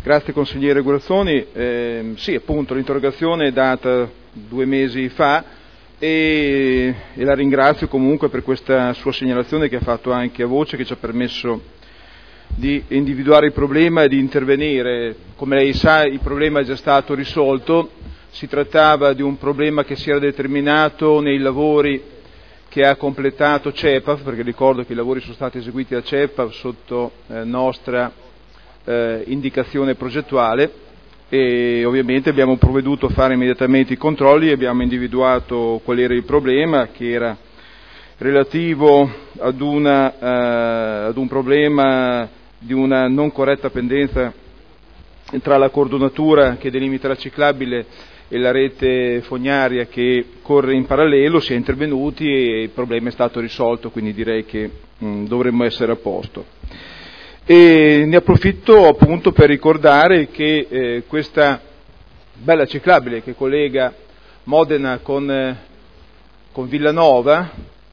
Grazie consigliere Guerzoni. Sì, appunto, l'interrogazione è data 2 mesi fa e la ringrazio comunque per questa sua segnalazione che ha fatto anche a voce, che ci ha permesso di individuare il problema e di intervenire. Come lei sa, il problema è già stato risolto. Si trattava di un problema che si era determinato nei lavori che ha completato CEPAF, perché ricordo che i lavori sono stati eseguiti da CEPAF sotto nostra indicazione progettuale, e ovviamente abbiamo provveduto a fare immediatamente i controlli e abbiamo individuato qual era il problema, che era relativo ad un problema di una non corretta pendenza tra la cordonatura che delimita la ciclabile e la rete fognaria che corre in parallelo. Si è intervenuti e il problema è stato risolto, quindi direi che dovremmo essere a posto. E ne approfitto appunto per ricordare che questa bella ciclabile che collega Modena con Villanova,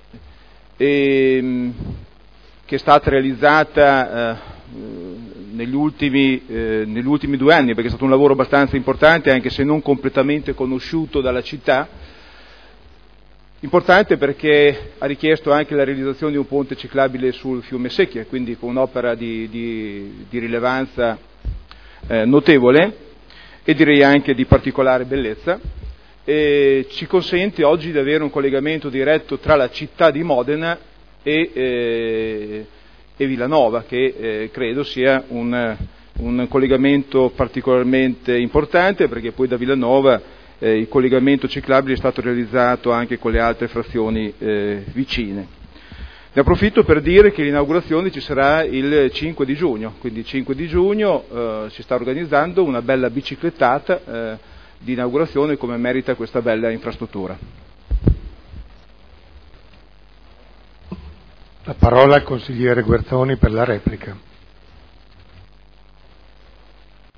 che è stata realizzata negli ultimi 2 anni, perché è stato un lavoro abbastanza importante, anche se non completamente conosciuto dalla città. Importante perché ha richiesto anche la realizzazione di un ponte ciclabile sul fiume Secchia, quindi con un'opera di rilevanza notevole e direi anche di particolare bellezza. E ci consente oggi di avere un collegamento diretto tra la città di Modena e Villanova, che credo sia un collegamento particolarmente importante, perché poi da Villanova il collegamento ciclabile è stato realizzato anche con le altre frazioni vicine. Ne approfitto per dire che l'inaugurazione ci sarà il 5 di giugno, quindi il 5 di giugno si sta organizzando una bella biciclettata di inaugurazione, come merita questa bella infrastruttura. La parola al consigliere Guerzoni per la replica.